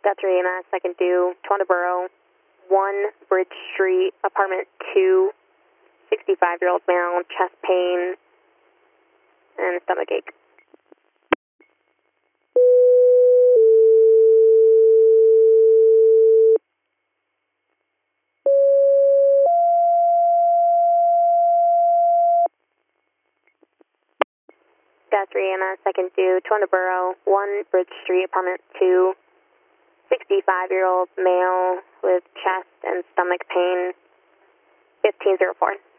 Got 3 EMS, second due, Toronto Borough, 1 Bridge Street, apartment 2, 65-year-old male, chest pain, and stomach ache. Got 3 EMS, second due, Toronto Borough, 1 Bridge Street, apartment 2, 65-year-old male with chest and stomach pain, 1504.